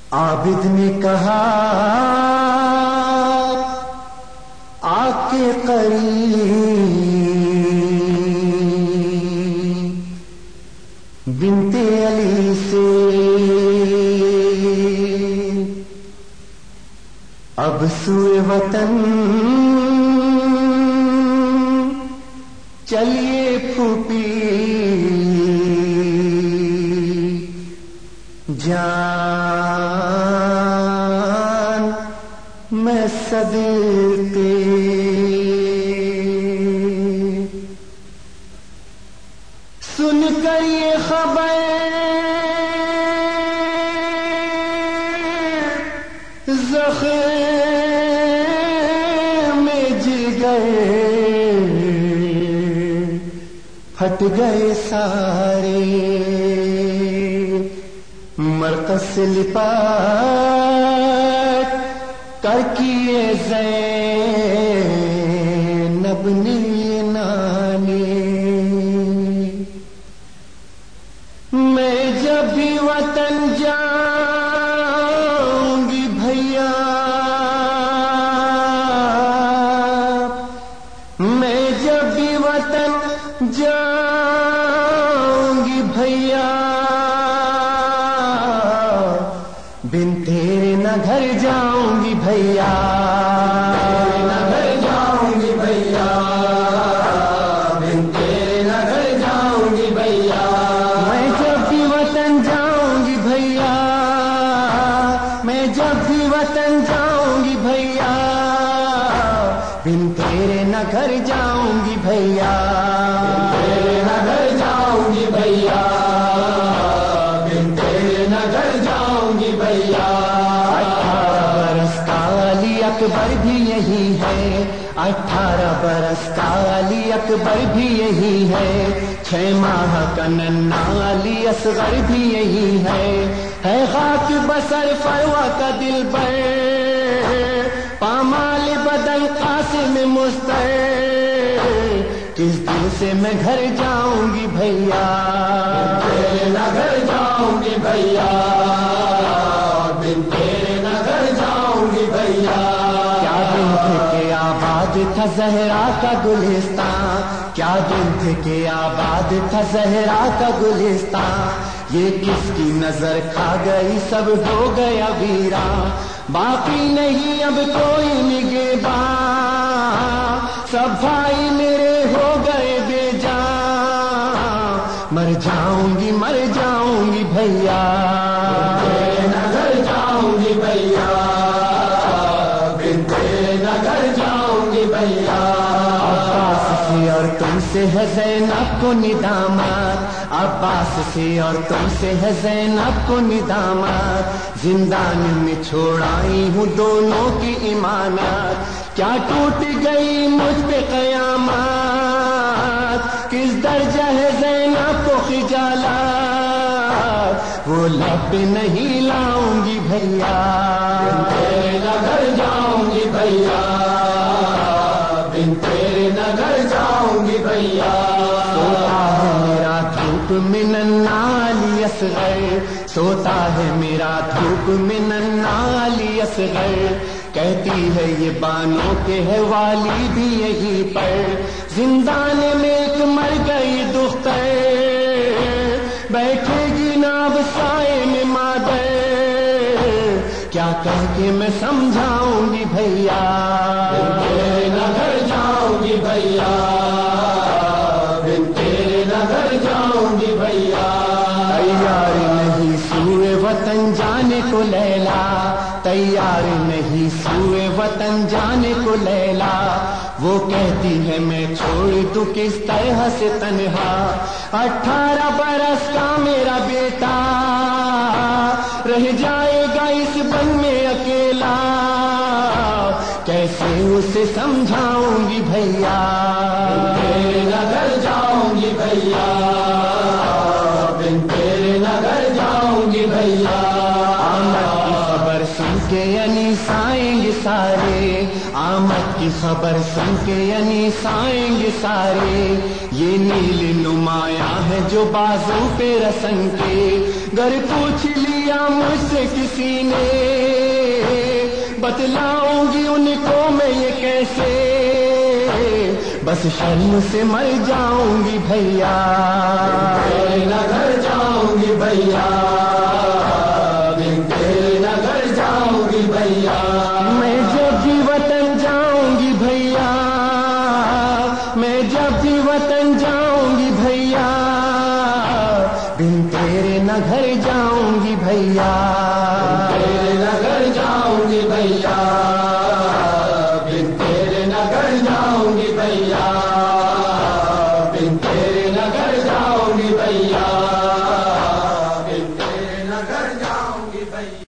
عابد نے کہا آ کے قریب بنت علی سے اب سوئے وطن چلیے پھوپھی جان میں صدقے سن کر یہ خبر زخم جگر پھٹ گئے سارے مرکز سے لپٹ کر کیے زینب نے نانے میں جب بھی وطن جاؤں گی بھیا میں جب بھی وطن جاؤں گی بھیا بن تیرے نہ گھر جاؤں گی بھیا نہ گھر جاؤں گی بھیا بن تیرے نہ گھر جاؤں گی بھیا میں جب بھی وطن جاؤں گی بھیا میں جب بھی وطن جاؤں گی بھیا بن تیرے نہ گھر جاؤں گی بھیا تیرے نہ گھر جاؤں گی بھیا بن تیرے نہ گھر جاؤں گی بھیا 18 برس کا علی اکبر بھی یہی ہے 18 برس کا علی اکبر بھی یہی ہے 6 ماہ کا ننھا علی اصغر بھی یہی ہے خاک بسر فروا کا دل بر پامال بدن قاسم مستر کس دل سے میں گھر جاؤں گی بھیا تیرے نہ گھر جاؤں گی بھیا بن تیرے نہ گھر جاؤں گی بھیا کیا دن تھے کہ آباد تھا زہرا کا گلستان کیا دن تھے کہ آباد تھا زہرا کا گلستان یہ کس کی نظر کھا گئی سب ہو گیا ویران باقی نہیں اب کوئی نگہباں سب بھائی میرے ہو گئے بے جان مر جاؤں گی بھیا تیرے نہ گھر جاؤں گی بھیا بن تیرے نہ گھر جاؤں گی بھیا عباس سے اور تم سے ہے زینب کو ندامت عباس سے اور تم سے ہے زینب کو ندامت زندان میں چھوڑائی ہوں دونوں کی امانت کیا ٹوٹ گئی مجھ پہ قیامت کس درجہ ہے زینب کو خجالت وہ لب نہیں لاؤں گی بھیا تیرے نہ گھر جاؤں گی بھیا بن تیرے نہ گھر جاؤں گی بھیا سوتا ہے میرا دھوپ میں ننھا علی اصغر سوتا ہے میرا دھوپ میں ننھا علی اصغر کہتی ہے یہ بانوں کے ہے والی بھی یہی پر زندان میں ایک مر گئی دختر بیٹھے گی ناب سائے میں مادر کیا کہہ کے میں سمجھاؤں گی بھیا تیرے نہ گھر جاؤں گی بھیا بن تیرے نہ گھر جاؤں گی بھیا تیار نہیں سوئے وطن جانے کو لیلا تیار نہیں سوئے وطن جانے کو لیلا وہ کہتی ہے میں چھوڑ دوں کس طرح سے تنہا 18 برس کا میرا بیٹا رہ جائے گا اس بن میں اکیلا کیسے اسے سمجھاؤں گی بھیا تیرے نہ گھر جاؤں گی بھیا بن تیرے نہ گھر جاؤں گی بھیا آمد کی خبر سن کے یعنی سائیں گے سارے آمد کی خبر سن کے یعنی سائیں گے سارے یہ نیل نمایاں ہے جو بازو پہ رسن کے گر پوچھ لیا مجھ سے کسی نے، بتلاؤں گی ان کو میں یہ کیسے، بس شرم سے مر جاؤں گی بھیا، تیرے نہ گھر جاؤں گی بھیا، بن تیرے نہ گھر جاؤں گی بھیا، میں جب بھی وطن جاؤں گی بھیا، میں جب بھی وطن جاؤں گی بھیا، بن تیرے نہ گھر جاؤں گی بھیا۔